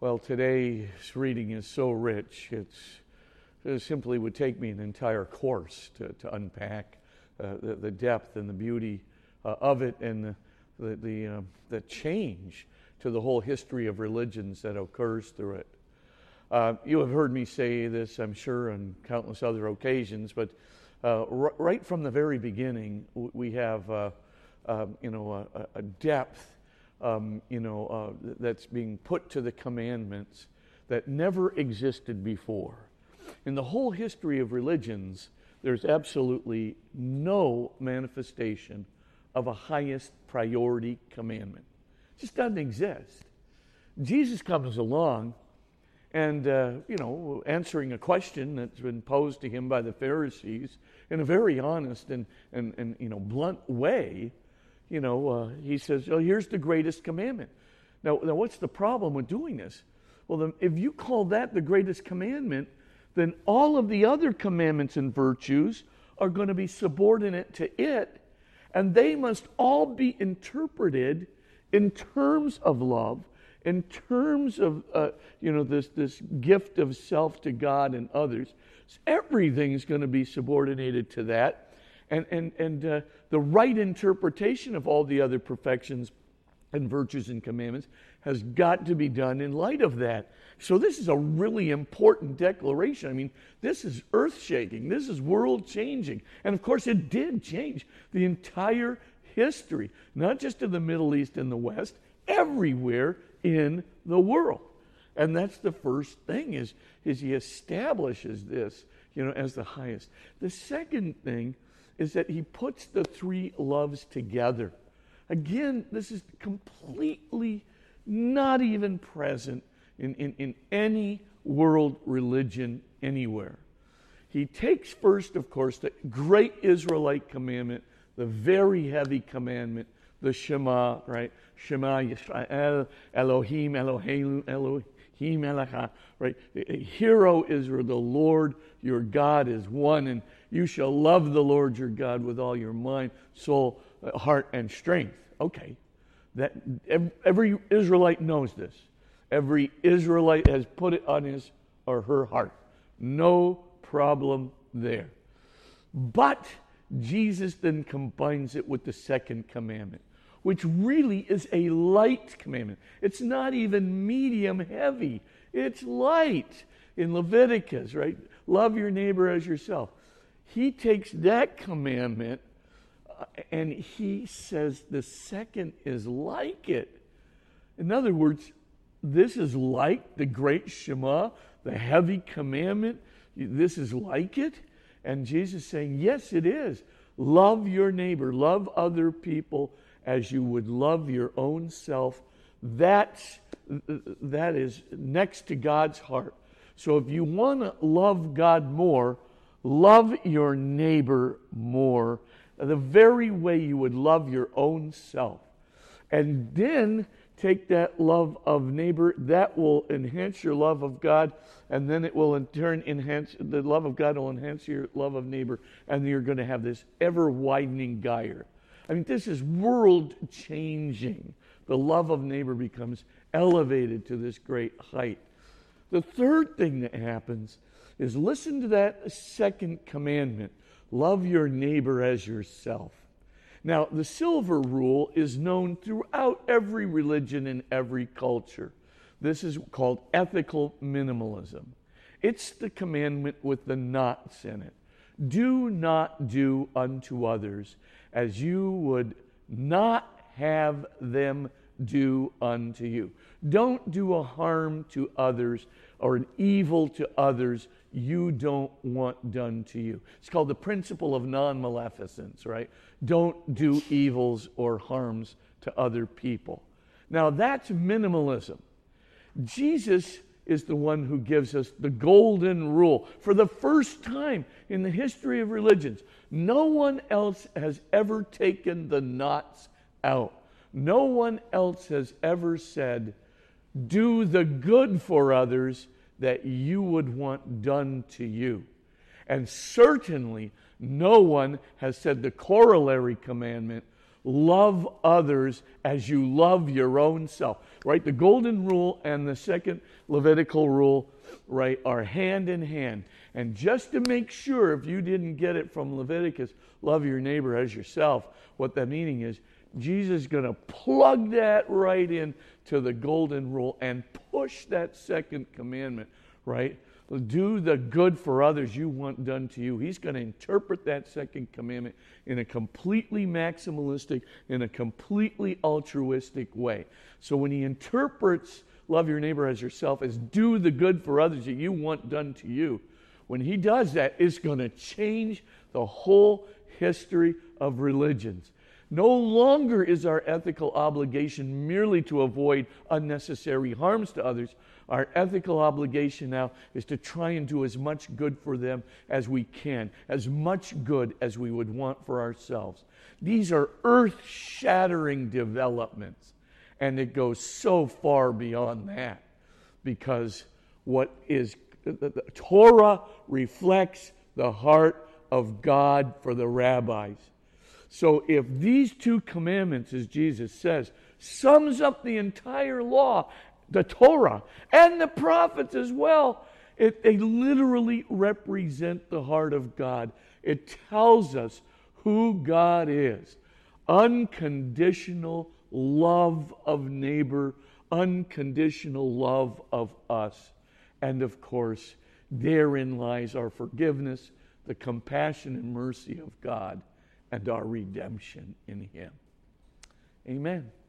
Well, today's reading is so rich, it simply would take me an entire course to unpack the depth and the beauty of it, and the change to the whole history of religions that occurs through it. You have heard me say this, I'm sure, on countless other occasions, but right from the very beginning, we have a depth that's being put to the commandments that never existed before. In the whole history of religions, there's absolutely no manifestation of a highest priority commandment. It just doesn't exist. Jesus comes along and, answering a question that's been posed to him by the Pharisees in a very honest and blunt way. He says, here's the greatest commandment. Now, what's the problem with doing this? Well, then, if you call that the greatest commandment, then all of the other commandments and virtues are going to be subordinate to it, and they must all be interpreted in terms of love, in terms of this gift of self to God and others. So everything's going to be subordinated to that. And the right interpretation of all the other perfections and virtues and commandments has got to be done in light of that. So this is a really important declaration. I mean, this is earth-shaking. This is world-changing. And of course, it did change the entire history, not just of the Middle East and the West, everywhere in the world. And that's the first thing, is he establishes this, as the highest. The second thing is that he puts the three loves together. Again, this is completely not even present in any world religion anywhere. He takes first, of course, the great Israelite commandment, the very heavy commandment, the Shema, right? Shema Yisrael, Elohim, Eloheinu, Elohim Eloha, right? Hear, O Israel, the Lord your God is one, and you shall love the Lord your God with all your mind, soul, heart, and strength. Okay, that every Israelite knows this. Every Israelite has put it on his or her heart. No problem there. But Jesus then combines it with the second commandment, which really is a light commandment. It's not even medium heavy. It's light. In Leviticus, right? Love your neighbor as yourself. He takes that commandment and he says the second is like it. In other words, this is like the great Shema, the heavy commandment. This is like it. And Jesus is saying, yes, it is. Love your neighbor. Love other people as you would love your own self. That is next to God's heart. So if you want to love God more, love your neighbor more, the very way you would love your own self. And then take that love of neighbor, that will enhance your love of God, and then it will in turn enhance, the love of God will enhance your love of neighbor, and you're going to have this ever-widening gyre. I mean, this is world-changing. The love of neighbor becomes elevated to this great height. The third thing that happens is listen to that second commandment. Love your neighbor as yourself. Now, the silver rule is known throughout every religion and every culture. This is called ethical minimalism. It's the commandment with the nots in it. Do not do unto others as you would not have them do unto you. Don't do a harm to others or an evil to others you don't want done to you. It's called the principle of non-maleficence, right? Don't do evils or harms to other people. Now that's minimalism. Jesus is the one who gives us the golden rule. For the first time in the history of religions, no one else has ever taken the knots out. No one else has ever said, do the good for others that you would want done to you. And certainly no one has said the corollary commandment, love others as you love your own self. Right? The golden rule and the second Levitical rule, right, are hand in hand. And just to make sure, if you didn't get it from Leviticus, love your neighbor as yourself, what that meaning is, Jesus is going to plug that right in to the golden rule and push that second commandment, right? Do the good for others you want done to you. He's going to interpret that second commandment in a completely maximalistic, in a completely altruistic way. So when he interprets love your neighbor as yourself as do the good for others that you want done to you, when he does that, it's going to change the whole history of religions. No longer is our ethical obligation merely to avoid unnecessary harms to others. Our ethical obligation now is to try and do as much good for them as we can, as much good as we would want for ourselves. These are earth-shattering developments, and it goes so far beyond that, because what is the Torah reflects the heart of God for the rabbis. So if these two commandments, as Jesus says, sums up the entire law, the Torah, and the prophets as well, they literally represent the heart of God. It tells us who God is. Unconditional love of neighbor, unconditional love of us. And of course, therein lies our forgiveness, the compassion and mercy of God, and our redemption in Him. Amen.